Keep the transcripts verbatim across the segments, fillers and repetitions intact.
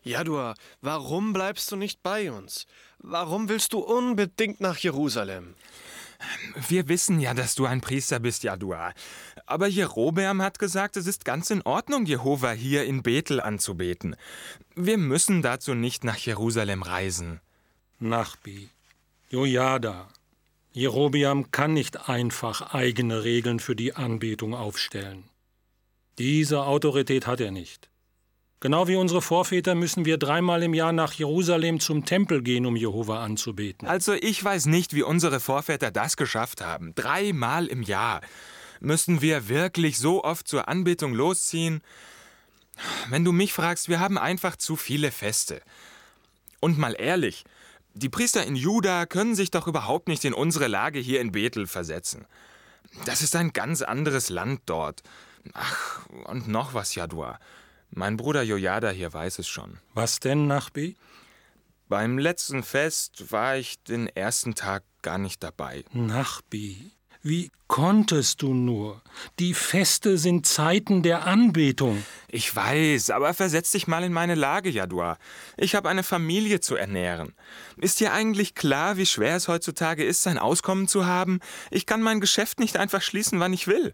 Jadua, warum bleibst du nicht bei uns? Warum willst du unbedingt nach Jerusalem? Wir wissen ja, dass du ein Priester bist, Jadua. Aber Jerobeam hat gesagt, es ist ganz in Ordnung, Jehova hier in Bethel anzubeten. Wir müssen dazu nicht nach Jerusalem reisen. Nachbi, Jojada, Jerobeam kann nicht einfach eigene Regeln für die Anbetung aufstellen. Diese Autorität hat er nicht. Genau wie unsere Vorväter müssen wir dreimal im Jahr nach Jerusalem zum Tempel gehen, um Jehova anzubeten. Also ich weiß nicht, wie unsere Vorväter das geschafft haben. Dreimal im Jahr. Müssen wir wirklich so oft zur Anbetung losziehen? Wenn du mich fragst, wir haben einfach zu viele Feste. Und mal ehrlich, die Priester in Juda können sich doch überhaupt nicht in unsere Lage hier in Bethel versetzen. Das ist ein ganz anderes Land dort. Ach, und noch was, Jadua. Mein Bruder Jojada hier weiß es schon. Was denn, Nachbi? Beim letzten Fest war ich den ersten Tag gar nicht dabei. Nachbi, wie konntest du nur? Die Feste sind Zeiten der Anbetung. Ich weiß, aber versetz dich mal in meine Lage, Jadua. Ich habe eine Familie zu ernähren. Ist dir eigentlich klar, wie schwer es heutzutage ist, sein Auskommen zu haben? Ich kann mein Geschäft nicht einfach schließen, wann ich will.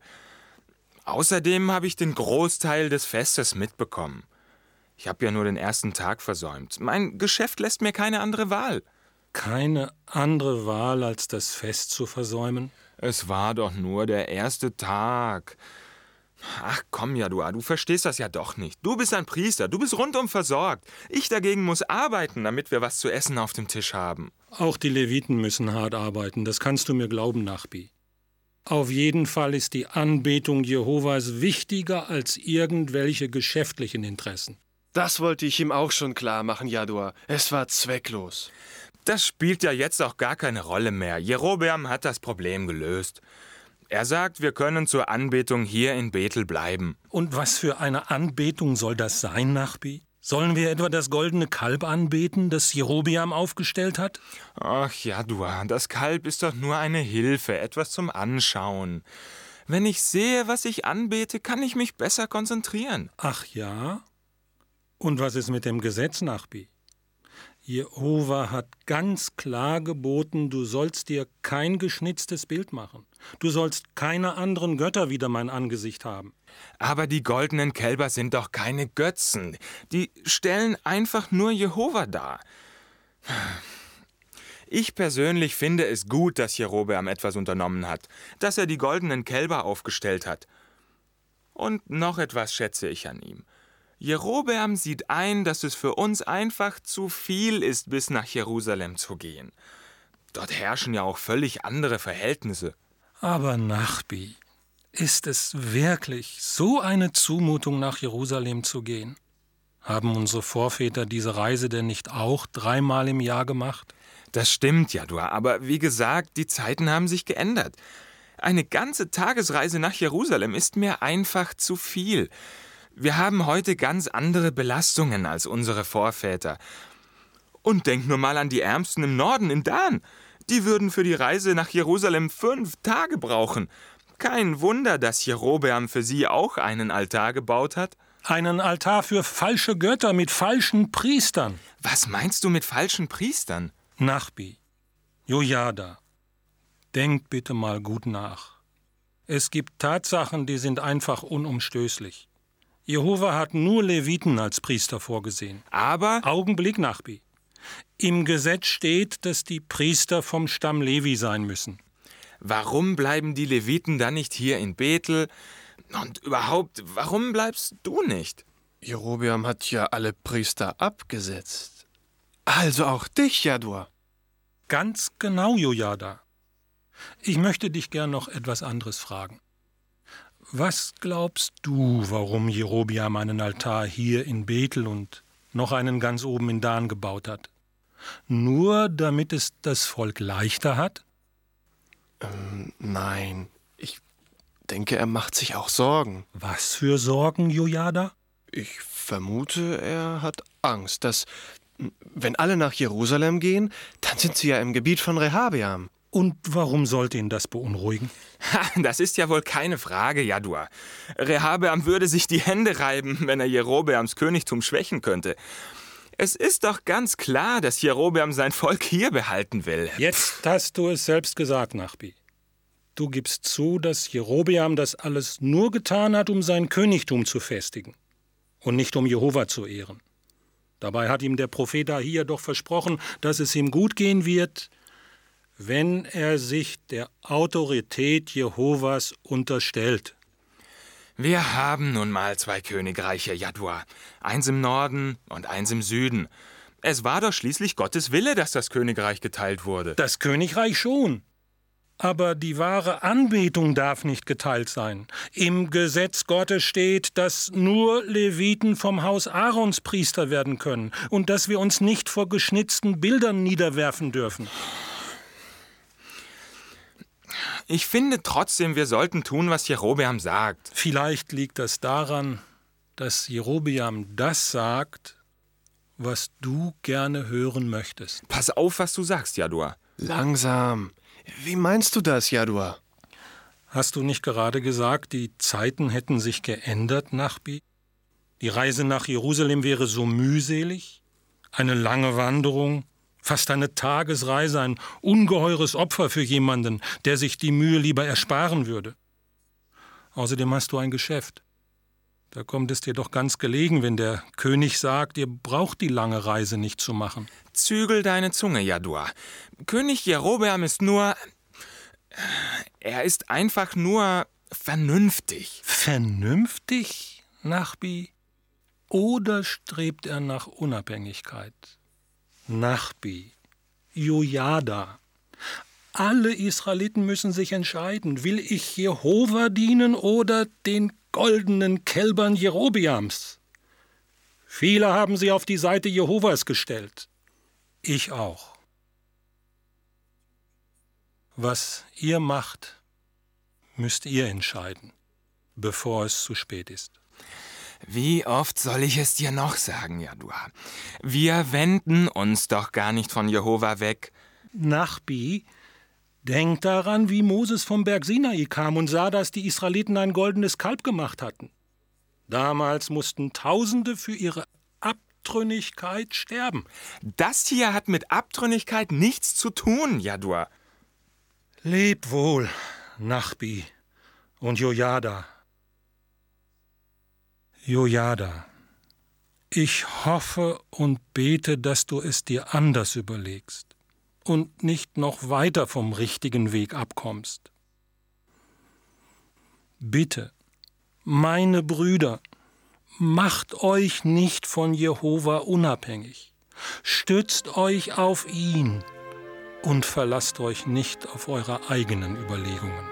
Außerdem habe ich den Großteil des Festes mitbekommen. Ich habe ja nur den ersten Tag versäumt. Mein Geschäft lässt mir keine andere Wahl. Keine andere Wahl, als das Fest zu versäumen? Es war doch nur der erste Tag. Ach komm, Jadua, du verstehst das ja doch nicht. Du bist ein Priester, du bist rundum versorgt. Ich dagegen muss arbeiten, damit wir was zu essen auf dem Tisch haben. Auch die Leviten müssen hart arbeiten, das kannst du mir glauben, Nachbi. Auf jeden Fall ist die Anbetung Jehovas wichtiger als irgendwelche geschäftlichen Interessen. Das wollte ich ihm auch schon klar machen, Jadua. Es war zwecklos. Das spielt ja jetzt auch gar keine Rolle mehr. Jerobeam hat das Problem gelöst. Er sagt, wir können zur Anbetung hier in Bethel bleiben. Und was für eine Anbetung soll das sein, Nachbi? Sollen wir etwa das goldene Kalb anbeten, das Jerobeam aufgestellt hat? Ach Jadua, das Kalb ist doch nur eine Hilfe, etwas zum Anschauen. Wenn ich sehe, was ich anbete, kann ich mich besser konzentrieren. Ach ja? Und was ist mit dem Gesetz, Nachbi? Jehova hat ganz klar geboten, du sollst dir kein geschnitztes Bild machen. Du sollst keine anderen Götter wider mein Angesicht haben. Aber die goldenen Kälber sind doch keine Götzen. Die stellen einfach nur Jehova dar. Ich persönlich finde es gut, dass Jerobeam etwas unternommen hat, dass er die goldenen Kälber aufgestellt hat. Und noch etwas schätze ich an ihm. Jerobeam sieht ein, dass es für uns einfach zu viel ist, bis nach Jerusalem zu gehen. Dort herrschen ja auch völlig andere Verhältnisse. Aber Nachbi, ist es wirklich so eine Zumutung, nach Jerusalem zu gehen? Haben unsere Vorväter diese Reise denn nicht auch dreimal im Jahr gemacht? Das stimmt, Jadua, aber wie gesagt, die Zeiten haben sich geändert. Eine ganze Tagesreise nach Jerusalem ist mir einfach zu viel. Wir haben heute ganz andere Belastungen als unsere Vorväter. Und denk nur mal an die Ärmsten im Norden, in Dan. Die würden für die Reise nach Jerusalem fünf Tage brauchen. Kein Wunder, dass Jerobeam für sie auch einen Altar gebaut hat. Einen Altar für falsche Götter mit falschen Priestern. Was meinst du mit falschen Priestern? Nachbi, Jojada, denkt bitte mal gut nach. Es gibt Tatsachen, die sind einfach unumstößlich. Jehova hat nur Leviten als Priester vorgesehen. Aber... Augenblick, Nachbi. Im Gesetz steht, dass die Priester vom Stamm Levi sein müssen. Warum bleiben die Leviten dann nicht hier in Bethel? Und überhaupt, warum bleibst du nicht? Jerobeam hat ja alle Priester abgesetzt. Also auch dich, Jadua. Ganz genau, Jojada. Ich möchte dich gern noch etwas anderes fragen. Was glaubst du, warum Jerobeam einen Altar hier in Bethel und noch einen ganz oben in Dan gebaut hat? Nur damit es das Volk leichter hat? Ähm, nein, ich denke, er macht sich auch Sorgen. Was für Sorgen, Jojada? Ich vermute, er hat Angst, dass, wenn alle nach Jerusalem gehen, dann sind sie ja im Gebiet von Rehabeam. Und warum sollte ihn das beunruhigen? Ha, das ist ja wohl keine Frage, Jadua. Rehabeam würde sich die Hände reiben, wenn er Jerobeams Königtum schwächen könnte. Es ist doch ganz klar, dass Jerobeam sein Volk hier behalten will. Jetzt hast du es selbst gesagt, Nachbi. Du gibst zu, dass Jerobeam das alles nur getan hat, um sein Königtum zu festigen und nicht um Jehova zu ehren. Dabei hat ihm der Prophet Ahia doch versprochen, dass es ihm gut gehen wird, wenn er sich der Autorität Jehovas unterstellt. Wir haben nun mal zwei Königreiche, Jadua. Eins im Norden und eins im Süden. Es war doch schließlich Gottes Wille, dass das Königreich geteilt wurde. Das Königreich schon. Aber die wahre Anbetung darf nicht geteilt sein. Im Gesetz Gottes steht, dass nur Leviten vom Haus Aarons Priester werden können und dass wir uns nicht vor geschnitzten Bildern niederwerfen dürfen. Ich finde trotzdem, wir sollten tun, was Jerobeam sagt. Vielleicht liegt das daran, dass Jerobeam das sagt, was du gerne hören möchtest. Pass auf, was du sagst, Jadua. Langsam. Wie meinst du das, Jadua? Hast du nicht gerade gesagt, die Zeiten hätten sich geändert, Nachbi? Die Reise nach Jerusalem wäre so mühselig? Eine lange Wanderung? Fast eine Tagesreise, ein ungeheures Opfer für jemanden, der sich die Mühe lieber ersparen würde. Außerdem hast du ein Geschäft. Da kommt es dir doch ganz gelegen, wenn der König sagt, ihr braucht die lange Reise nicht zu machen. Zügel deine Zunge, Jadua. König Jerobeam ist nur... Er ist einfach nur vernünftig. Vernünftig, Nachbi? Oder strebt er nach Unabhängigkeit? Nachbi, Jojada. Alle Israeliten müssen sich entscheiden, will ich Jehova dienen oder den goldenen Kälbern Jerobeams? Viele haben sie auf die Seite Jehovas gestellt. Ich auch. Was ihr macht, müsst ihr entscheiden, bevor es zu spät ist. Wie oft soll ich es dir noch sagen, Jadua? Wir wenden uns doch gar nicht von Jehova weg. Nachbi, denk daran, wie Moses vom Berg Sinai kam und sah, dass die Israeliten ein goldenes Kalb gemacht hatten. Damals mussten Tausende für ihre Abtrünnigkeit sterben. Das hier hat mit Abtrünnigkeit nichts zu tun, Jadua. Leb wohl, Nachbi und Jojada. Jojada, ich hoffe und bete, dass du es dir anders überlegst und nicht noch weiter vom richtigen Weg abkommst. Bitte, meine Brüder, macht euch nicht von Jehova unabhängig. Stützt euch auf ihn und verlasst euch nicht auf eure eigenen Überlegungen.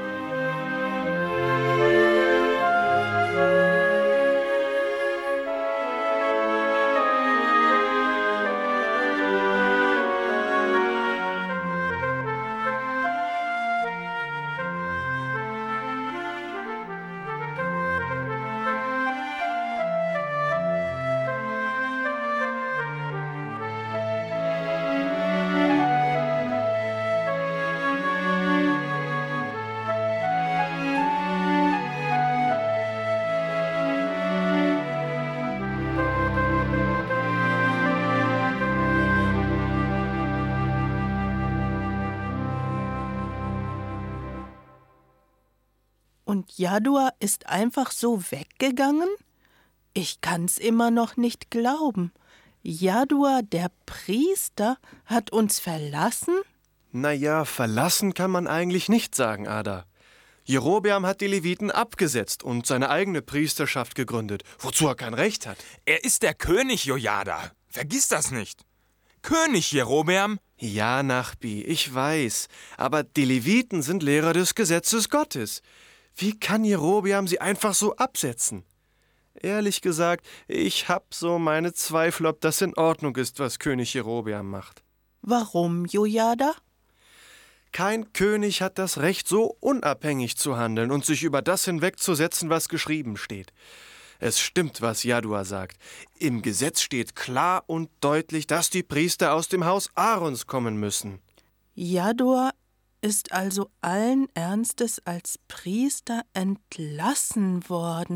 Und Jadua ist einfach so weggegangen? Ich kann's immer noch nicht glauben. Jadua, der Priester, hat uns verlassen? Na ja, verlassen kann man eigentlich nicht sagen, Ada. Jerobeam hat die Leviten abgesetzt und seine eigene Priesterschaft gegründet, wozu er kein Recht hat. Er ist der König, Jojada. Vergiss das nicht. König Jerobeam? Ja, Nachbi, ich weiß, aber die Leviten sind Lehrer des Gesetzes Gottes. Wie kann Jerobeam sie einfach so absetzen? Ehrlich gesagt, ich hab so meine Zweifel, ob das in Ordnung ist, was König Jerobeam macht. Warum, Jojada? Kein König hat das Recht, so unabhängig zu handeln und sich über das hinwegzusetzen, was geschrieben steht. Es stimmt, was Jadua sagt. Im Gesetz steht klar und deutlich, dass die Priester aus dem Haus Aarons kommen müssen. Jadua ist also allen Ernstes als Priester entlassen worden.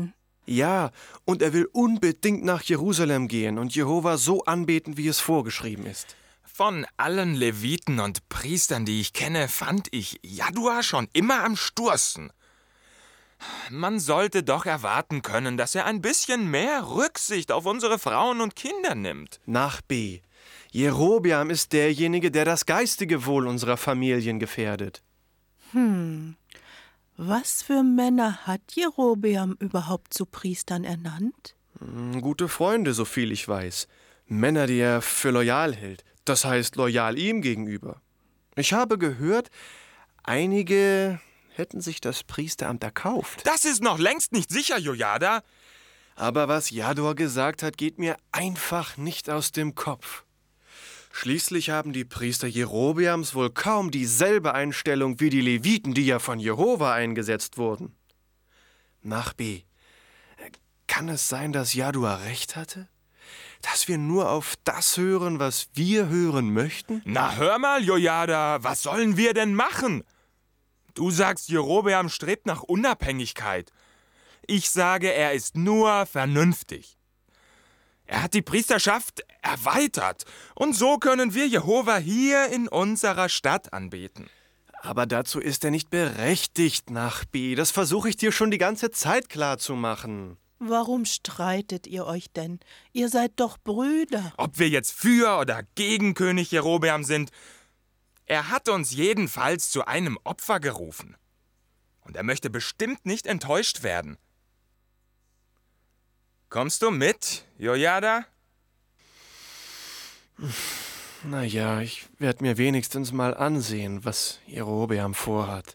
Ja, und er will unbedingt nach Jerusalem gehen und Jehova so anbeten, wie es vorgeschrieben ist. Von allen Leviten und Priestern, die ich kenne, fand ich Jadua schon immer am stursten. Man sollte doch erwarten können, dass er ein bisschen mehr Rücksicht auf unsere Frauen und Kinder nimmt. Nach B. Jerobeam ist derjenige, der das geistige Wohl unserer Familien gefährdet. Hm, was für Männer hat Jerobeam überhaupt zu Priestern ernannt? Gute Freunde, so viel ich weiß. Männer, die er für loyal hält. Das heißt, loyal ihm gegenüber. Ich habe gehört, einige hätten sich das Priesteramt erkauft. Das ist noch längst nicht sicher, Jojada. Aber was Jadua gesagt hat, geht mir einfach nicht aus dem Kopf. Schließlich haben die Priester Jerobeams wohl kaum dieselbe Einstellung wie die Leviten, die ja von Jehova eingesetzt wurden. Nach B. Kann es sein, dass Jadua recht hatte? Dass wir nur auf das hören, was wir hören möchten? Na hör mal, Jojada, was sollen wir denn machen? Du sagst, Jerobeam strebt nach Unabhängigkeit. Ich sage, er ist nur vernünftig. Er hat die Priesterschaft erweitert und so können wir Jehova hier in unserer Stadt anbeten. Aber dazu ist er nicht berechtigt, nach B. Das versuche ich dir schon die ganze Zeit klarzumachen. Warum streitet ihr euch denn? Ihr seid doch Brüder. Ob wir jetzt für oder gegen König Jerobeam sind, er hat uns jedenfalls zu einem Opfer gerufen. Und er möchte bestimmt nicht enttäuscht werden. Kommst du mit, Jojada? Na ja, ich werde mir wenigstens mal ansehen, was Jerobeam vorhat.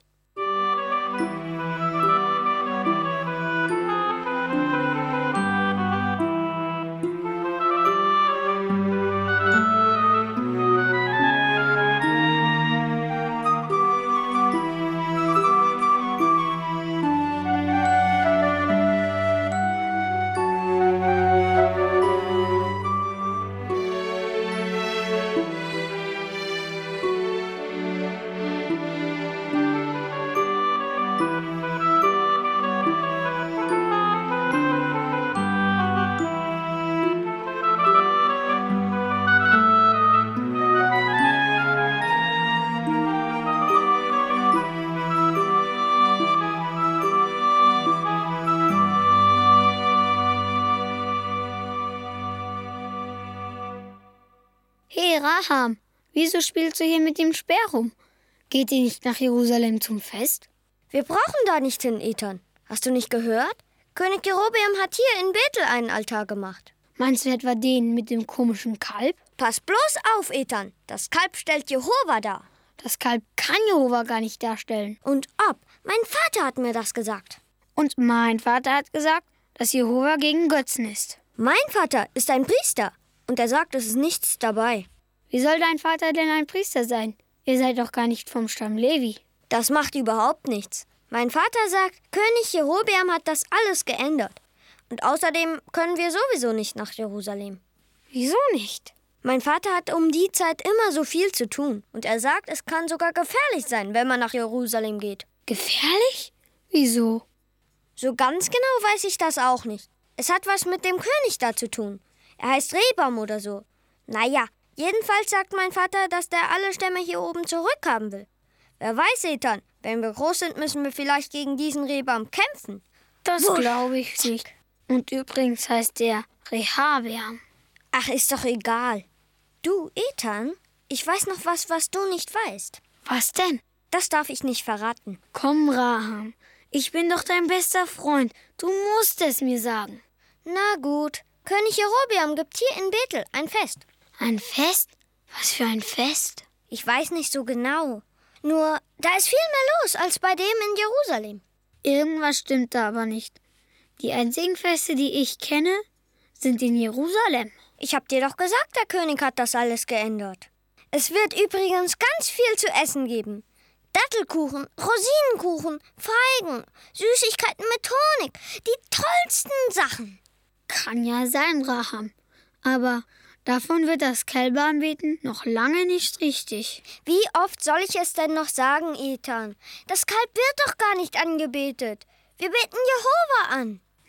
Hey Raham, wieso spielst du hier mit dem Speer rum? Geht ihr nicht nach Jerusalem zum Fest? Wir brauchen da nicht hin, Ethan. Hast du nicht gehört? König Jerobeam hat hier in Bethel einen Altar gemacht. Meinst du etwa den mit dem komischen Kalb? Pass bloß auf, Ethan. Das Kalb stellt Jehova dar. Das Kalb kann Jehova gar nicht darstellen. Und ob? Mein Vater hat mir das gesagt. Und mein Vater hat gesagt, dass Jehova gegen Götzen ist. Mein Vater ist ein Priester. Und er sagt, es ist nichts dabei. Wie soll dein Vater denn ein Priester sein? Ihr seid doch gar nicht vom Stamm Levi. Das macht überhaupt nichts. Mein Vater sagt, König Jerobeam hat das alles geändert. Und außerdem können wir sowieso nicht nach Jerusalem. Wieso nicht? Mein Vater hat um die Zeit immer so viel zu tun. Und er sagt, es kann sogar gefährlich sein, wenn man nach Jerusalem geht. Gefährlich? Wieso? So ganz genau weiß ich das auch nicht. Es hat was mit dem König da zu tun. Er heißt Rehbaum oder so. Naja, jedenfalls sagt mein Vater, dass der alle Stämme hier oben zurückhaben will. Wer weiß, Ethan, wenn wir groß sind, müssen wir vielleicht gegen diesen Rehbaum kämpfen. Das glaube ich nicht. Und übrigens heißt der Rehabeam. Ach, ist doch egal. Du, Ethan, ich weiß noch was, was du nicht weißt. Was denn? Das darf ich nicht verraten. Komm, Raham, ich bin doch dein bester Freund. Du musst es mir sagen. Na gut. König Jerobeam gibt hier in Bethel ein Fest. Ein Fest? Was für ein Fest? Ich weiß nicht so genau. Nur, da ist viel mehr los als bei dem in Jerusalem. Irgendwas stimmt da aber nicht. Die einzigen Feste, die ich kenne, sind in Jerusalem. Ich hab dir doch gesagt, der König hat das alles geändert. Es wird übrigens ganz viel zu essen geben. Dattelkuchen, Rosinenkuchen, Feigen, Süßigkeiten mit Honig. Die tollsten Sachen. Kann ja sein, Raham. Aber davon wird das Kälberanbeten noch lange nicht richtig. Wie oft soll ich es denn noch sagen, Ethan? Das Kalb wird doch gar nicht angebetet. Wir beten Jehova an.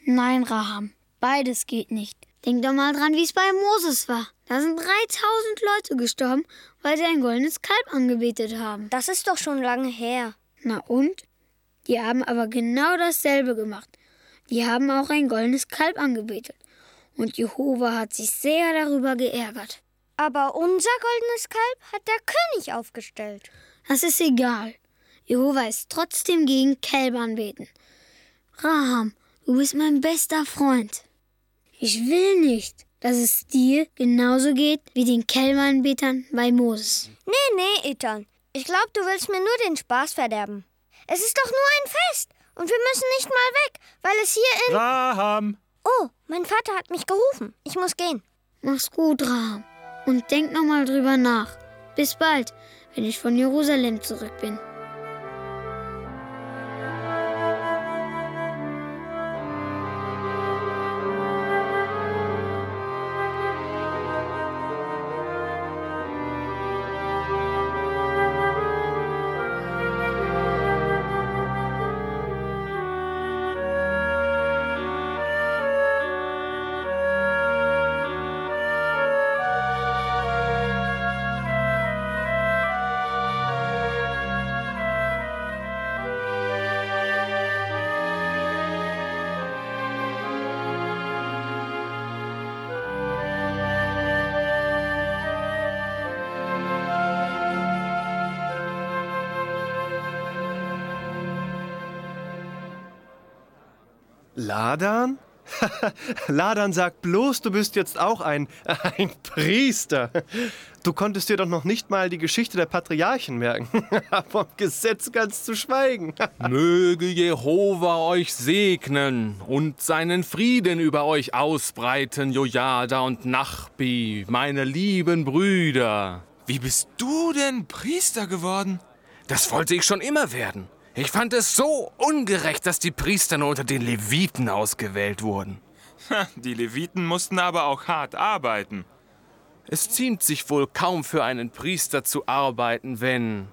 Nein, Raham, beides geht nicht. Denk doch mal dran, wie es bei Moses war. Da sind dreitausend Leute gestorben, weil sie ein goldenes Kalb angebetet haben. Das ist doch schon lange her. Na und? Die haben aber genau dasselbe gemacht. Die haben auch ein goldenes Kalb angebetet. Und Jehova hat sich sehr darüber geärgert. Aber unser goldenes Kalb hat der König aufgestellt. Das ist egal. Jehova ist trotzdem gegen Kälber anbeten. Raham, du bist mein bester Freund. Ich will nicht, dass es dir genauso geht wie den Kälberanbetern bei Moses. Nee, nee, Ethan. Ich glaube, du willst mir nur den Spaß verderben. Es ist doch nur ein Fest. Und wir müssen nicht mal weg, weil es hier in... Raham! Oh, mein Vater hat mich gerufen. Ich muss gehen. Mach's gut, Raham. Und denk noch mal drüber nach. Bis bald, wenn ich von Jerusalem zurück bin. Ladan? Ladan sagt bloß, du bist jetzt auch ein, ein Priester. Du konntest dir doch noch nicht mal die Geschichte der Patriarchen merken. Vom Gesetz ganz zu schweigen. Möge Jehova euch segnen und seinen Frieden über euch ausbreiten, Jojada und Nachbi, meine lieben Brüder. Wie bist du denn Priester geworden? Das wollte ich schon immer werden. Ich fand es so ungerecht, dass die Priester nur unter den Leviten ausgewählt wurden. Die Leviten mussten aber auch hart arbeiten. Es ziemt sich wohl kaum für einen Priester zu arbeiten, wenn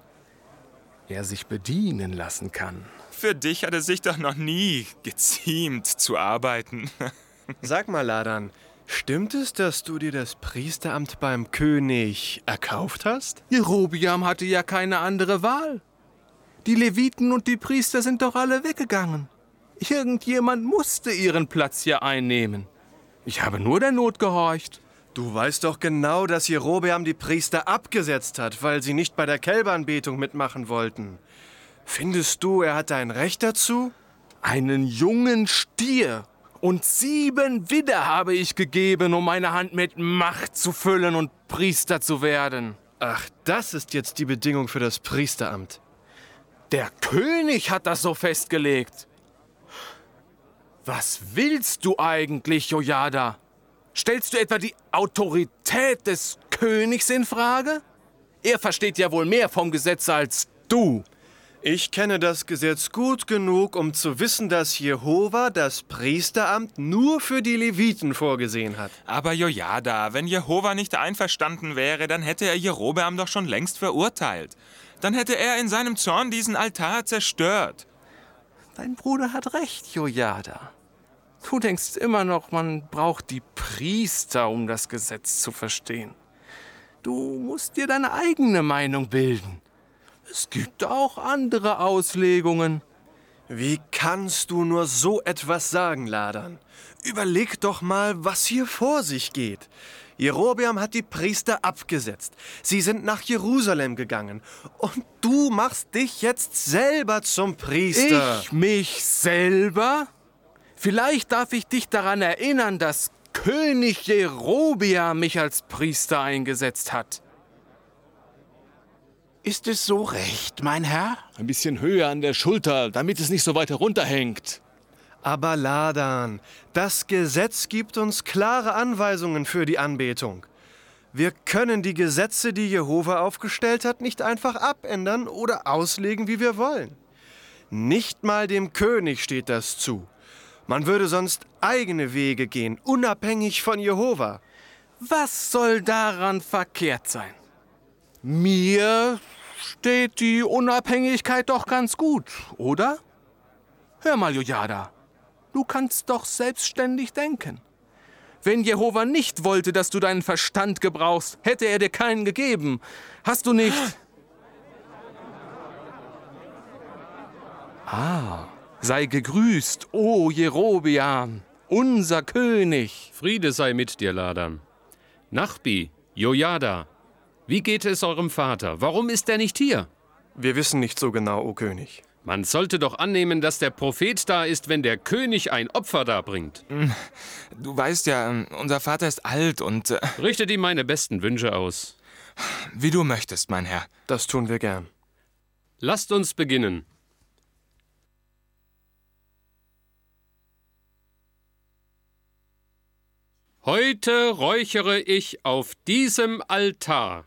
er sich bedienen lassen kann. Für dich hat es sich doch noch nie geziemt zu arbeiten. Sag mal, Ladan, stimmt es, dass du dir das Priesteramt beim König erkauft hast? Jerobiam hatte ja keine andere Wahl. Die Leviten und die Priester sind doch alle weggegangen. Irgendjemand musste ihren Platz hier einnehmen. Ich habe nur der Not gehorcht. Du weißt doch genau, dass Jerobeam die Priester abgesetzt hat, weil sie nicht bei der Kälberanbetung mitmachen wollten. Findest du, er hat ein Recht dazu? Einen jungen Stier und sieben Widder habe ich gegeben, um meine Hand mit Macht zu füllen und Priester zu werden. Ach, das ist jetzt die Bedingung für das Priesteramt. Der König hat das so festgelegt. Was willst du eigentlich, Jojada? Stellst du etwa die Autorität des Königs in Frage? Er versteht ja wohl mehr vom Gesetz als du. Ich kenne das Gesetz gut genug, um zu wissen, dass Jehova das Priesteramt nur für die Leviten vorgesehen hat. Aber Jojada, wenn Jehova nicht einverstanden wäre, dann hätte er Jerobeam doch schon längst verurteilt. Dann hätte er in seinem Zorn diesen Altar zerstört. Dein Bruder hat recht, Jojada. Du denkst immer noch, man braucht die Priester, um das Gesetz zu verstehen. Du musst dir deine eigene Meinung bilden. Es gibt auch andere Auslegungen. Wie kannst du nur so etwas sagen, Ladan? Überleg doch mal, was hier vor sich geht. Jerobeam hat die Priester abgesetzt. Sie sind nach Jerusalem gegangen. Und du machst dich jetzt selber zum Priester. Ich mich selber? Vielleicht darf ich dich daran erinnern, dass König Jerobeam mich als Priester eingesetzt hat. Ist es so recht, mein Herr? Ein bisschen höher an der Schulter, damit es nicht so weit herunterhängt. Aber Ladan, das Gesetz gibt uns klare Anweisungen für die Anbetung. Wir können die Gesetze, die Jehova aufgestellt hat, nicht einfach abändern oder auslegen, wie wir wollen. Nicht mal dem König steht das zu. Man würde sonst eigene Wege gehen, unabhängig von Jehova. Was soll daran verkehrt sein? Mir steht die Unabhängigkeit doch ganz gut, oder? Hör mal, Jojada. Du kannst doch selbstständig denken. Wenn Jehova nicht wollte, dass du deinen Verstand gebrauchst, hätte er dir keinen gegeben. Hast du nicht? Ah, sei gegrüßt, o Jerobeam, unser König. Friede sei mit dir, Ladan. Nachbi, Jojada, wie geht es eurem Vater? Warum ist er nicht hier? Wir wissen nicht so genau, o König. Man sollte doch annehmen, dass der Prophet da ist, wenn der König ein Opfer darbringt. Du weißt ja, unser Vater ist alt und... Äh, Richtet ihm meine besten Wünsche aus. Wie du möchtest, mein Herr. Das tun wir gern. Lasst uns beginnen. Heute räuchere ich auf diesem Altar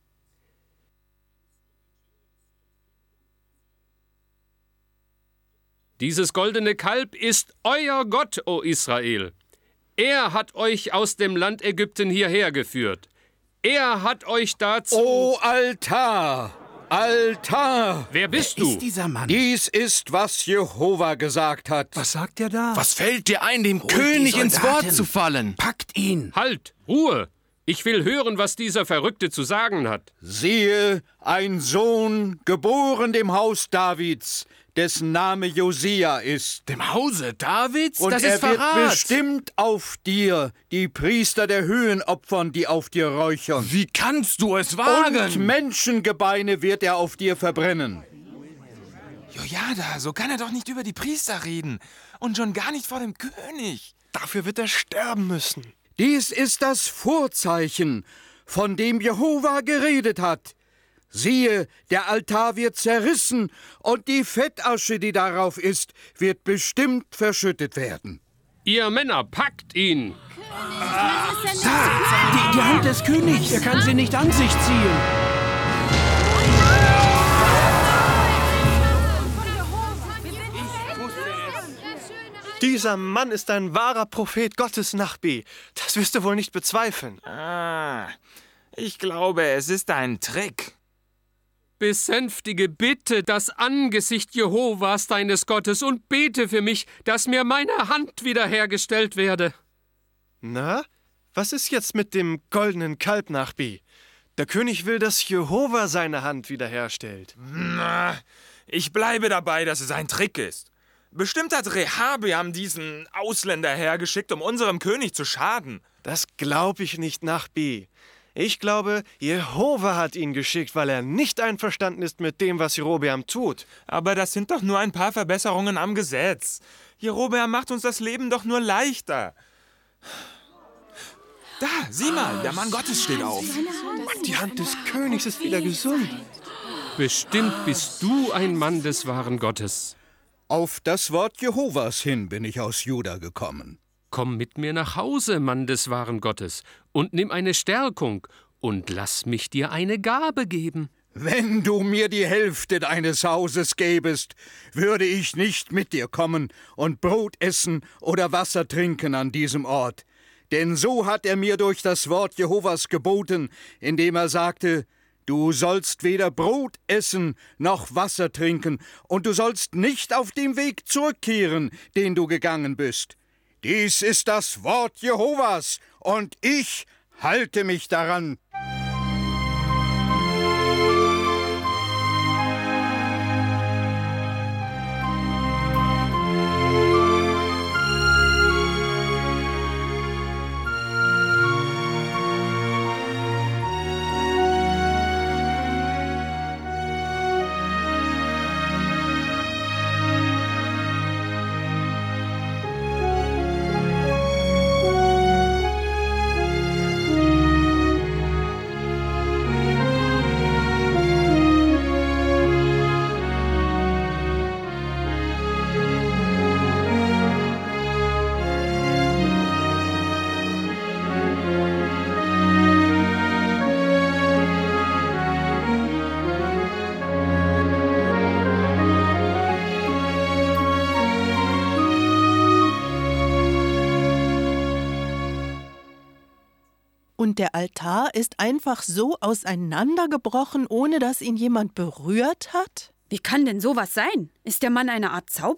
Dieses goldene Kalb ist euer Gott, o Israel. Er hat euch aus dem Land Ägypten hierher geführt. Er hat euch dazu... O Altar! Altar! Wer bist Wer du? ist dieser Mann? Dies ist, was Jehova gesagt hat. Was sagt er da? Was fällt dir ein, dem Holt König die ins Soldaten. Wort zu fallen? Packt ihn! Halt! Ruhe! Ich will hören, was dieser Verrückte zu sagen hat. Siehe, ein Sohn, geboren dem Haus Davids, dessen Name Josia ist. Dem Hause Davids? Und das er ist Verrat. wird bestimmt auf dir die Priester der Höhen opfern, die auf dir räuchern. Wie kannst du es wagen? Und Menschengebeine wird er auf dir verbrennen. Jojada, so kann er doch nicht über die Priester reden. Und schon gar nicht vor dem König. Dafür wird er sterben müssen. Dies ist das Vorzeichen, von dem Jehova geredet hat. Siehe, der Altar wird zerrissen und die Fettasche, die darauf ist, wird bestimmt verschüttet werden. Ihr Männer, packt ihn! Die, die Hand des Königs, er kann sie nicht an sich ziehen. Dieser Mann ist ein wahrer Prophet Gottes, Nachbi. Das wirst du wohl nicht bezweifeln. Ah, ich glaube, es ist ein Trick. Besänftige bitte das Angesicht Jehovas, deines Gottes, und bete für mich, dass mir meine Hand wiederhergestellt werde. Na, was ist jetzt mit dem goldenen Kalb, Nachbi? Der König will, dass Jehova seine Hand wiederherstellt. Na, ich bleibe dabei, dass es ein Trick ist. Bestimmt hat Rehabeam diesen Ausländer hergeschickt, um unserem König zu schaden. Das glaube ich nicht, Nachbi. Ich glaube, Jehova hat ihn geschickt, weil er nicht einverstanden ist mit dem, was Jerobeam tut. Aber das sind doch nur ein paar Verbesserungen am Gesetz. Jerobeam macht uns das Leben doch nur leichter. Da, sieh mal, der Mann Gottes steht auf. Die Hand des Königs ist wieder gesund. Bestimmt bist du ein Mann des wahren Gottes. Auf das Wort Jehovas hin bin ich aus Juda gekommen. Komm mit mir nach Hause, Mann des wahren Gottes, und nimm eine Stärkung, und lass mich dir eine Gabe geben. Wenn du mir die Hälfte deines Hauses gäbest, würde ich nicht mit dir kommen und Brot essen oder Wasser trinken an diesem Ort. Denn so hat er mir durch das Wort Jehovas geboten, indem er sagte, du sollst weder Brot essen noch Wasser trinken, und du sollst nicht auf dem Weg zurückkehren, den du gegangen bist. Dies ist das Wort Jehovas, und ich halte mich daran. Und der Altar ist einfach so auseinandergebrochen, ohne dass ihn jemand berührt hat? Wie kann denn sowas sein? Ist der Mann eine Art Zauberer?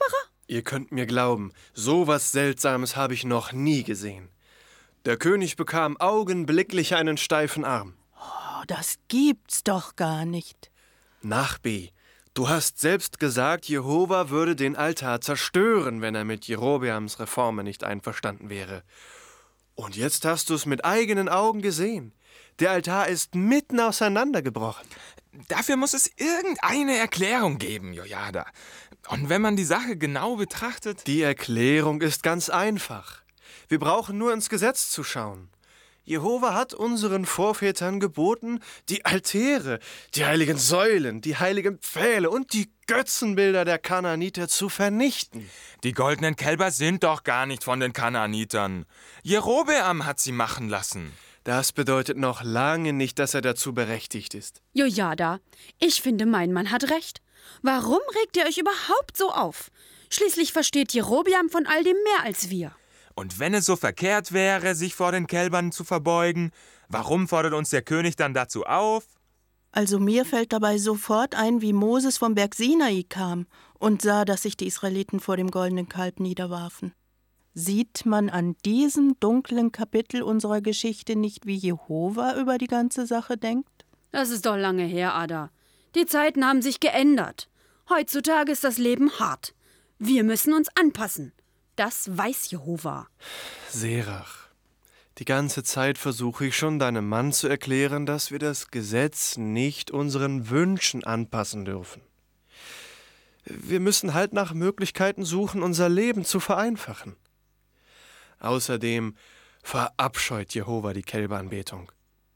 Ihr könnt mir glauben, so was Seltsames habe ich noch nie gesehen. Der König bekam augenblicklich einen steifen Arm. Oh, das gibt's doch gar nicht. Nachbi, du hast selbst gesagt, Jehova würde den Altar zerstören, wenn er mit Jerobeams Reformen nicht einverstanden wäre. Und jetzt hast du es mit eigenen Augen gesehen. Der Altar ist mitten auseinandergebrochen. Dafür muss es irgendeine Erklärung geben, Jojada. Und wenn man die Sache genau betrachtet... Die Erklärung ist ganz einfach. Wir brauchen nur ins Gesetz zu schauen. Jehova hat unseren Vorvätern geboten, die Altäre, die heiligen Säulen, die heiligen Pfähle und die Götzenbilder der Kanaaniter zu vernichten. Die goldenen Kälber sind doch gar nicht von den Kanaanitern. Jerobeam hat sie machen lassen. Das bedeutet noch lange nicht, dass er dazu berechtigt ist. Jojada, ich finde, mein Mann hat recht. Warum regt ihr euch überhaupt so auf? Schließlich versteht Jerobeam von all dem mehr als wir. Und wenn es so verkehrt wäre, sich vor den Kälbern zu verbeugen, warum fordert uns der König dann dazu auf? Also mir fällt dabei sofort ein, wie Moses vom Berg Sinai kam und sah, dass sich die Israeliten vor dem goldenen Kalb niederwarfen. Sieht man an diesem dunklen Kapitel unserer Geschichte nicht, wie Jehova über die ganze Sache denkt? Das ist doch lange her, Ada. Die Zeiten haben sich geändert. Heutzutage ist das Leben hart. Wir müssen uns anpassen. Das weiß Jehova. Serach, die ganze Zeit versuche ich schon, deinem Mann zu erklären, dass wir das Gesetz nicht unseren Wünschen anpassen dürfen. Wir müssen halt nach Möglichkeiten suchen, unser Leben zu vereinfachen. Außerdem verabscheut Jehova die Kälberanbetung.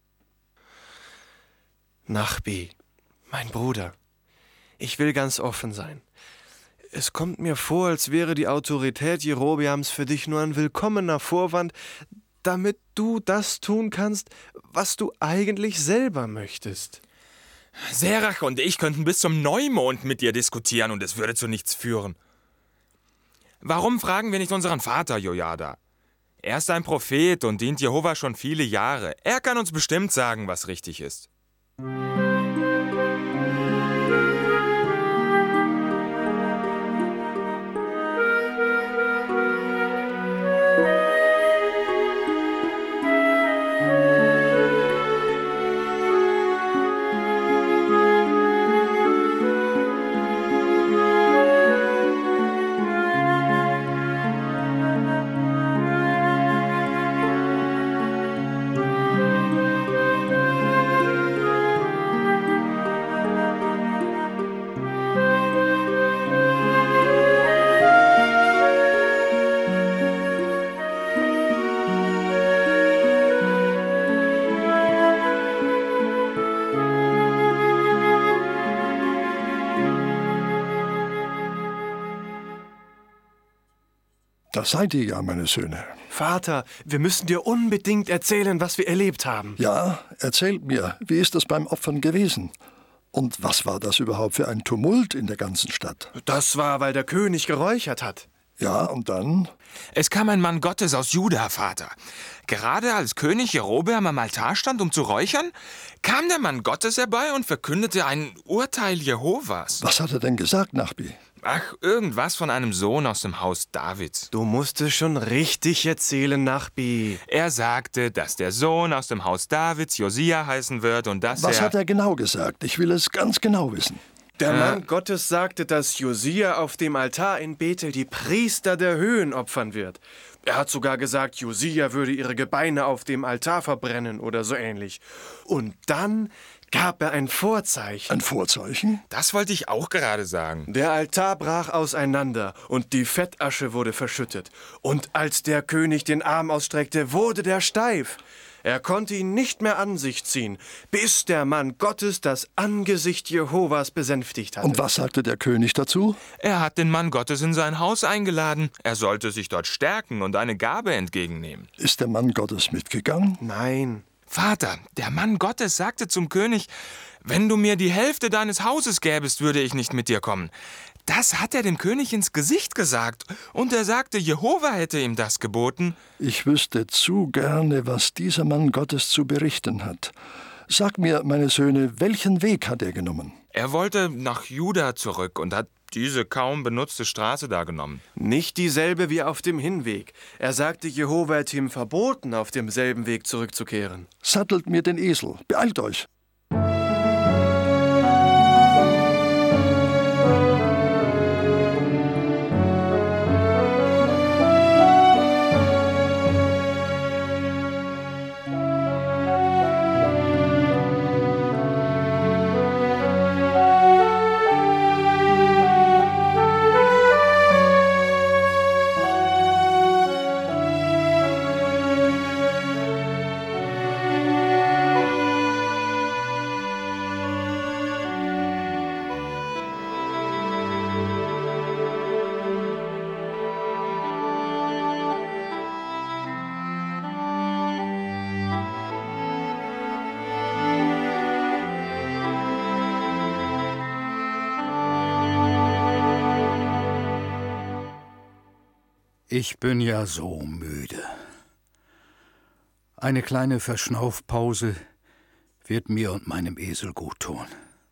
Nachbi, mein Bruder, ich will ganz offen sein. Es kommt mir vor, als wäre die Autorität Jerobeams für dich nur ein willkommener Vorwand, damit du das tun kannst, was du eigentlich selber möchtest. Serach und ich könnten bis zum Neumond mit dir diskutieren und es würde zu nichts führen. Warum fragen wir nicht unseren Vater, Jojada? Er ist ein Prophet und dient Jehova schon viele Jahre. Er kann uns bestimmt sagen, was richtig ist. Da seid ihr ja, meine Söhne. Vater, wir müssen dir unbedingt erzählen, was wir erlebt haben. Ja, erzählt mir, wie ist es beim Opfern gewesen? Und was war das überhaupt für ein Tumult in der ganzen Stadt? Das war, weil der König geräuchert hat. Ja, und dann? Es kam ein Mann Gottes aus Juda, Vater. Gerade als König Jerobeam am Altar stand, um zu räuchern, kam der Mann Gottes herbei und verkündete ein Urteil Jehovas. Was hat er denn gesagt, Nachbi? Ach, irgendwas von einem Sohn aus dem Haus Davids. Du musst es schon richtig erzählen, Nachbi. Er sagte, dass der Sohn aus dem Haus Davids Josia heißen wird und dass Was er... hat er genau gesagt? Ich will es ganz genau wissen. Der Mann Gottes sagte, dass Josia auf dem Altar in Bethel die Priester der Höhen opfern wird. Er hat sogar gesagt, Josia würde ihre Gebeine auf dem Altar verbrennen oder so ähnlich. Und dann gab er ein Vorzeichen. Ein Vorzeichen? Das wollte ich auch gerade sagen. Der Altar brach auseinander und die Fettasche wurde verschüttet. Und als der König den Arm ausstreckte, wurde der steif. Er konnte ihn nicht mehr an sich ziehen, bis der Mann Gottes das Angesicht Jehovas besänftigt hatte. Und was sagte der König dazu? Er hat den Mann Gottes in sein Haus eingeladen. Er sollte sich dort stärken und eine Gabe entgegennehmen. Ist der Mann Gottes mitgegangen? Nein. Vater, der Mann Gottes sagte zum König, wenn du mir die Hälfte deines Hauses gäbest, würde ich nicht mit dir kommen. Das hat er dem König ins Gesicht gesagt. Und er sagte, Jehova hätte ihm das geboten. Ich wüsste zu gerne, was dieser Mann Gottes zu berichten hat. Sag mir, meine Söhne, welchen Weg hat er genommen? Er wollte nach Juda zurück und hat diese kaum benutzte Straße da genommen. Nicht dieselbe wie auf dem Hinweg. Er sagte, Jehova hätte ihm verboten, auf demselben Weg zurückzukehren. Sattelt mir den Esel. Beeilt euch. Ich bin ja so müde. Eine kleine Verschnaufpause wird mir und meinem Esel gut tun.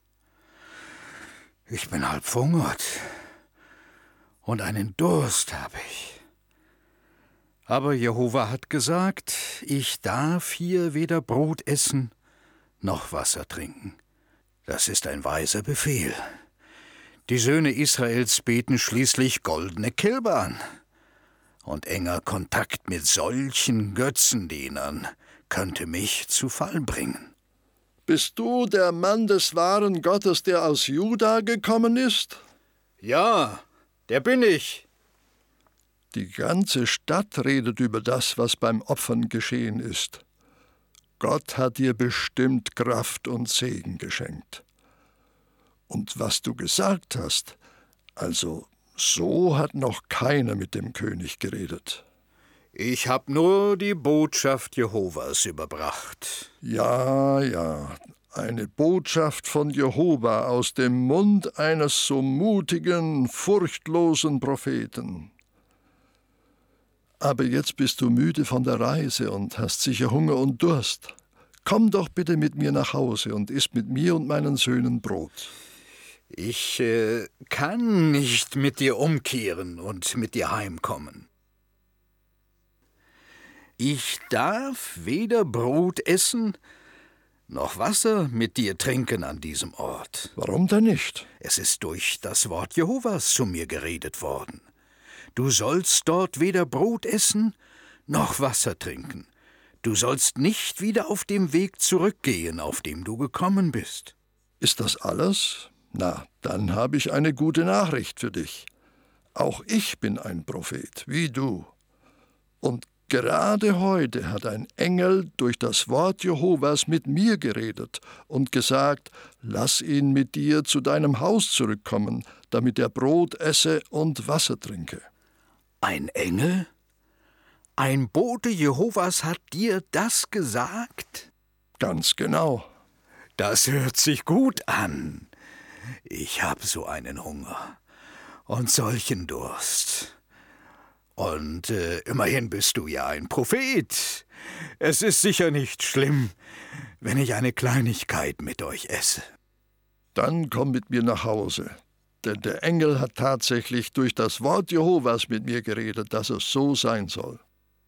Ich bin halb verhungert und einen Durst habe ich. Aber Jehova hat gesagt, ich darf hier weder Brot essen noch Wasser trinken. Das ist ein weiser Befehl. Die Söhne Israels beten schließlich goldene Kälber an. Und enger Kontakt mit solchen Götzendienern könnte mich zu Fall bringen. Bist du der Mann des wahren Gottes, der aus Juda gekommen ist? Ja, der bin ich. Die ganze Stadt redet über das, was beim Opfern geschehen ist. Gott hat dir bestimmt Kraft und Segen geschenkt. Und was du gesagt hast, also so hat noch keiner mit dem König geredet. Ich habe nur die Botschaft Jehovas überbracht. Ja, ja, eine Botschaft von Jehova aus dem Mund eines so mutigen, furchtlosen Propheten. Aber jetzt bist du müde von der Reise und hast sicher Hunger und Durst. Komm doch bitte mit mir nach Hause und iss mit mir und meinen Söhnen Brot. Ich äh, kann nicht mit dir umkehren und mit dir heimkommen. Ich darf weder Brot essen, noch Wasser mit dir trinken an diesem Ort. Warum denn nicht? Es ist durch das Wort Jehovas zu mir geredet worden. Du sollst dort weder Brot essen, noch Wasser trinken. Du sollst nicht wieder auf dem Weg zurückgehen, auf dem du gekommen bist. Ist das alles? Na, dann habe ich eine gute Nachricht für dich. Auch ich bin ein Prophet, wie du. Und gerade heute hat ein Engel durch das Wort Jehovas mit mir geredet und gesagt, lass ihn mit dir zu deinem Haus zurückkommen, damit er Brot esse und Wasser trinke. Ein Engel? Ein Bote Jehovas hat dir das gesagt? Ganz genau. Das hört sich gut an. Ich habe so einen Hunger und solchen Durst. Und äh, immerhin bist du ja ein Prophet. Es ist sicher nicht schlimm, wenn ich eine Kleinigkeit mit euch esse. Dann komm mit mir nach Hause, denn der Engel hat tatsächlich durch das Wort Jehovas mit mir geredet, dass es so sein soll.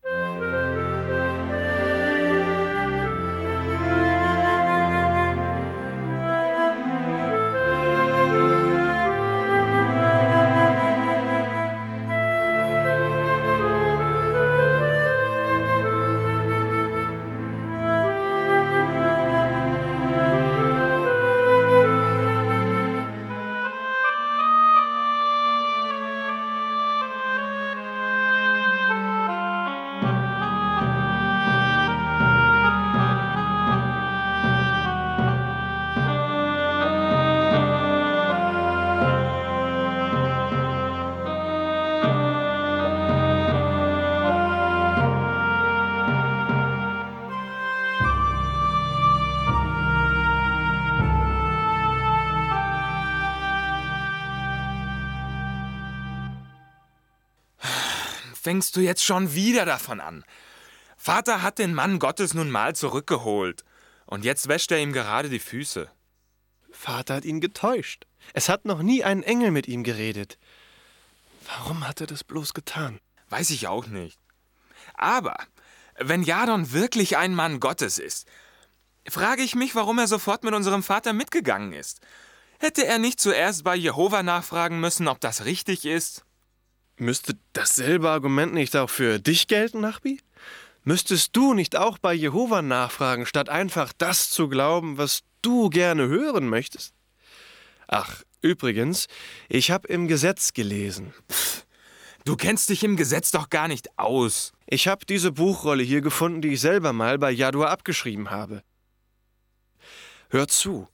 Fängst du jetzt schon wieder davon an? Vater hat den Mann Gottes nun mal zurückgeholt. Und jetzt wäscht er ihm gerade die Füße. Vater hat ihn getäuscht. Es hat noch nie ein Engel mit ihm geredet. Warum hat er das bloß getan? Weiß ich auch nicht. Aber wenn Jadon wirklich ein Mann Gottes ist, frage ich mich, warum er sofort mit unserem Vater mitgegangen ist. Hätte er nicht zuerst bei Jehova nachfragen müssen, ob das richtig ist? Müsste dasselbe Argument nicht auch für dich gelten, Nachbi? Müsstest du nicht auch bei Jehova nachfragen, statt einfach das zu glauben, was du gerne hören möchtest? Ach, übrigens, ich habe im Gesetz gelesen. Pff, du kennst dich im Gesetz doch gar nicht aus. Ich habe diese Buchrolle hier gefunden, die ich selber mal bei Jadua abgeschrieben habe. Hör zu.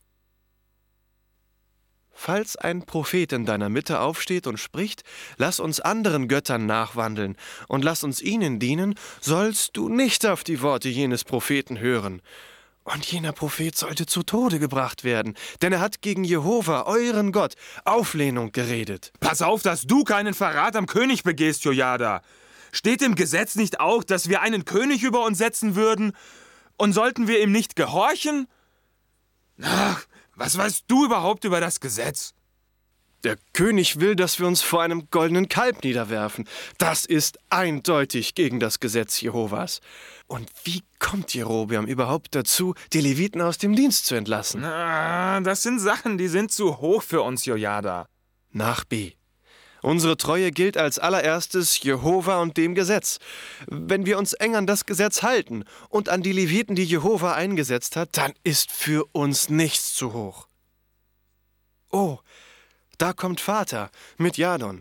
Falls ein Prophet in deiner Mitte aufsteht und spricht, lass uns anderen Göttern nachwandeln und lass uns ihnen dienen, sollst du nicht auf die Worte jenes Propheten hören. Und jener Prophet sollte zu Tode gebracht werden, denn er hat gegen Jehova, euren Gott, Auflehnung geredet. Pass auf, dass du keinen Verrat am König begehst, Jojada. Steht im Gesetz nicht auch, dass wir einen König über uns setzen würden? Und sollten wir ihm nicht gehorchen? Ach, was weißt du überhaupt über das Gesetz? Der König will, dass wir uns vor einem goldenen Kalb niederwerfen. Das ist eindeutig gegen das Gesetz Jehovas. Und wie kommt Jerobeam überhaupt dazu, die Leviten aus dem Dienst zu entlassen? Na, das sind Sachen, die sind zu hoch für uns, Jojada. Nachbi. Unsere Treue gilt als allererstes Jehova und dem Gesetz. Wenn wir uns eng an das Gesetz halten und an die Leviten, die Jehova eingesetzt hat, dann ist für uns nichts zu hoch. Oh, da kommt Vater mit Jadon.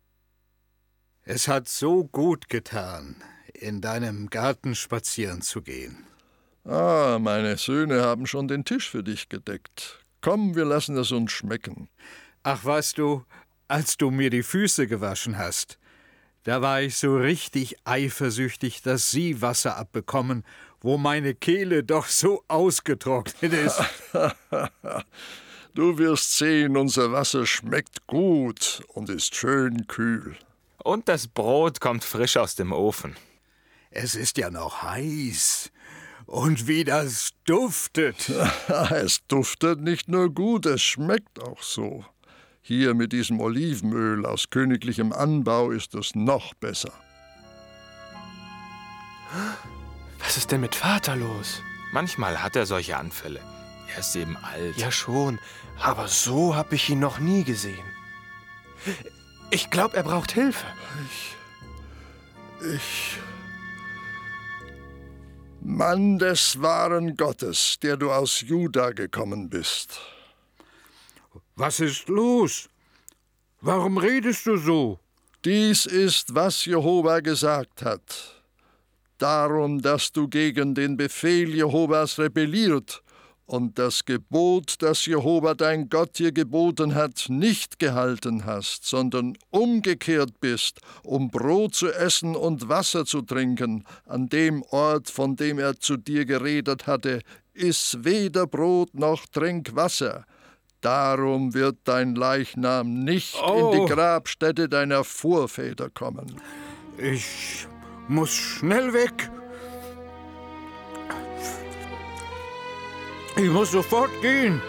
Es hat so gut getan, in deinem Garten spazieren zu gehen. Ah, meine Söhne haben schon den Tisch für dich gedeckt. Komm, wir lassen es uns schmecken. Ach, weißt du, als du mir die Füße gewaschen hast, da war ich so richtig eifersüchtig, dass sie Wasser abbekommen, wo meine Kehle doch so ausgetrocknet ist. Du wirst sehen, unser Wasser schmeckt gut und ist schön kühl. Und das Brot kommt frisch aus dem Ofen. Es ist ja noch heiß. Und wie das duftet. Es duftet nicht nur gut, es schmeckt auch so. Hier mit diesem Olivenöl aus königlichem Anbau ist es noch besser. Was ist denn mit Vater los? Manchmal hat er solche Anfälle. Er ist eben alt. Ja schon, aber so habe ich ihn noch nie gesehen. Ich glaube, er braucht Hilfe. Ich... Ich... Mann des wahren Gottes, der du aus Juda gekommen bist. Was ist los? Warum redest du so? Dies ist, was Jehova gesagt hat. Darum, dass du gegen den Befehl Jehovas rebelliert und das Gebot, das Jehova dein Gott dir geboten hat, nicht gehalten hast, sondern umgekehrt bist, um Brot zu essen und Wasser zu trinken, an dem Ort, von dem er zu dir geredet hatte, iss weder Brot noch trink Wasser. Darum wird dein Leichnam nicht oh. in die Grabstätte deiner Vorväter kommen. Ich muss schnell weg. Ich muss sofort gehen.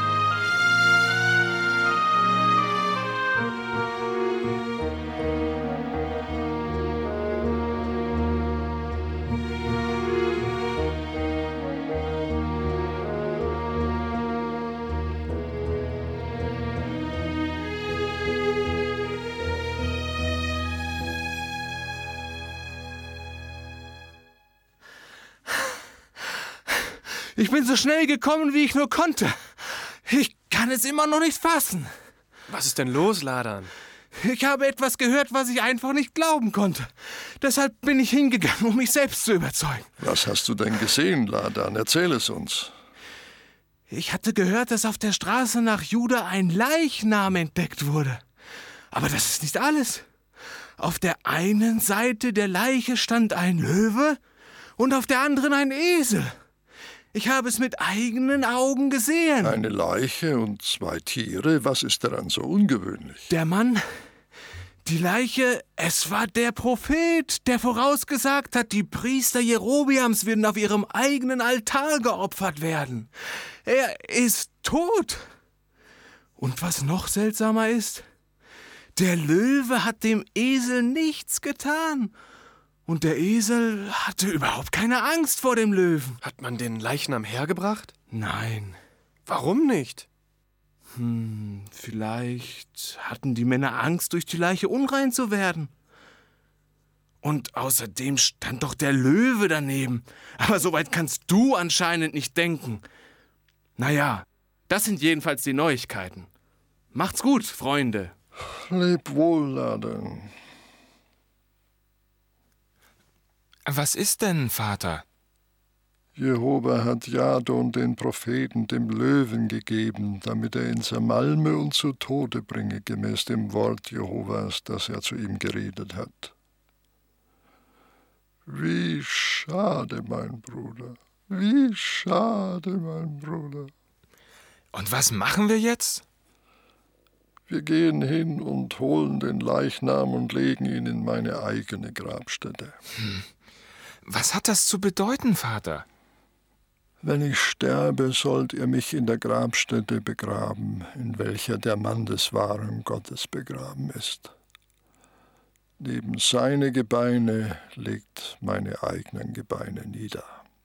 Ich bin so schnell gekommen, wie ich nur konnte. Ich kann es immer noch nicht fassen. Was ist denn los, Ladan? Ich habe etwas gehört, was ich einfach nicht glauben konnte. Deshalb bin ich hingegangen, um mich selbst zu überzeugen. Was hast du denn gesehen, Ladan? Erzähl es uns. Ich hatte gehört, dass auf der Straße nach Juda ein Leichnam entdeckt wurde. Aber das ist nicht alles. Auf der einen Seite der Leiche stand ein Löwe und auf der anderen ein Esel. Ich habe es mit eigenen Augen gesehen. Eine Leiche und zwei Tiere, was ist daran so ungewöhnlich? Der Mann, die Leiche, es war der Prophet, der vorausgesagt hat, die Priester Jerobeams würden auf ihrem eigenen Altar geopfert werden. Er ist tot. Und was noch seltsamer ist, der Löwe hat dem Esel nichts getan. Und der Esel hatte überhaupt keine Angst vor dem Löwen. Hat man den Leichnam hergebracht? Nein. Warum nicht? Hm, vielleicht hatten die Männer Angst, durch die Leiche unrein zu werden. Und außerdem stand doch der Löwe daneben. Aber so weit kannst du anscheinend nicht denken. Naja, das sind jedenfalls die Neuigkeiten. Macht's gut, Freunde. Leb wohl, Laden. Was ist denn, Vater? Jehova hat Jadon, den Propheten, dem Löwen gegeben, damit er ihn zermalme und zu Tode bringe, gemäß dem Wort Jehovas, das er zu ihm geredet hat. Wie schade, mein Bruder, wie schade, mein Bruder. Und was machen wir jetzt? Wir gehen hin und holen den Leichnam und legen ihn in meine eigene Grabstätte. Hm. Was hat das zu bedeuten, Vater? Wenn ich sterbe, sollt ihr mich in der Grabstätte begraben, in welcher der Mann des wahren Gottes begraben ist. Neben seine Gebeine legt meine eigenen Gebeine nieder.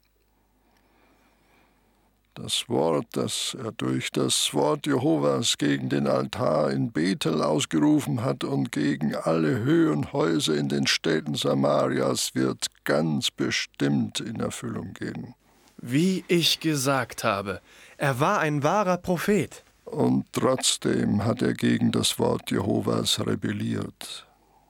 Das Wort, das er durch das Wort Jehovas gegen den Altar in Bethel ausgerufen hat und gegen alle Höhen Häuser in den Städten Samarias, wird ganz bestimmt in Erfüllung gehen. Wie ich gesagt habe, er war ein wahrer Prophet. Und trotzdem hat er gegen das Wort Jehovas rebelliert.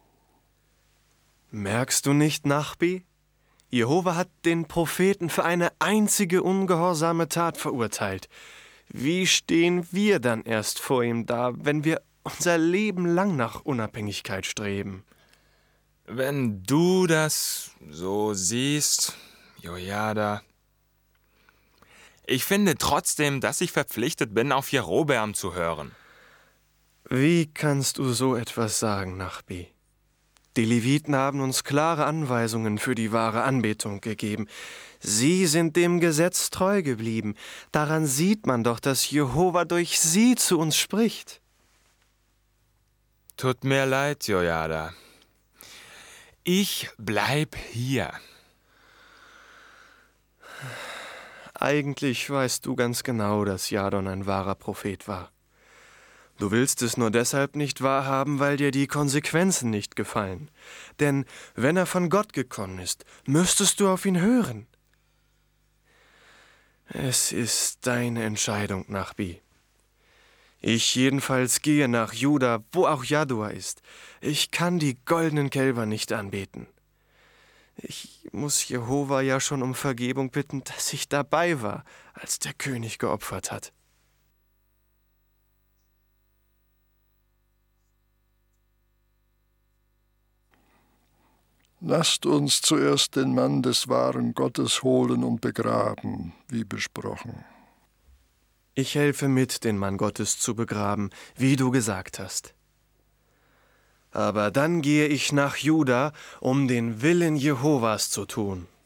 Merkst du nicht, Nachbi? Jehova hat den Propheten für eine einzige ungehorsame Tat verurteilt. Wie stehen wir dann erst vor ihm da, wenn wir unser Leben lang nach Unabhängigkeit streben? Wenn du das so siehst, Jojada. Ich finde trotzdem, dass ich verpflichtet bin, auf Jerobeam zu hören. Wie kannst du so etwas sagen, Nachbi? Die Leviten haben uns klare Anweisungen für die wahre Anbetung gegeben. Sie sind dem Gesetz treu geblieben. Daran sieht man doch, dass Jehova durch sie zu uns spricht. Tut mir leid, Jojada. Ich bleib hier. Eigentlich weißt du ganz genau, dass Jadon ein wahrer Prophet war. Du willst es nur deshalb nicht wahrhaben, weil dir die Konsequenzen nicht gefallen. Denn wenn er von Gott gekommen ist, müsstest du auf ihn hören. Es ist deine Entscheidung, Nachbi. Ich jedenfalls gehe nach Juda, wo auch Jadua ist. Ich kann die goldenen Kälber nicht anbeten. Ich muss Jehova ja schon um Vergebung bitten, dass ich dabei war, als der König geopfert hat. Lasst uns zuerst den Mann des wahren Gottes holen und begraben, wie besprochen. Ich helfe mit, den Mann Gottes zu begraben, wie du gesagt hast. Aber dann gehe ich nach Juda, um den Willen Jehovas zu tun.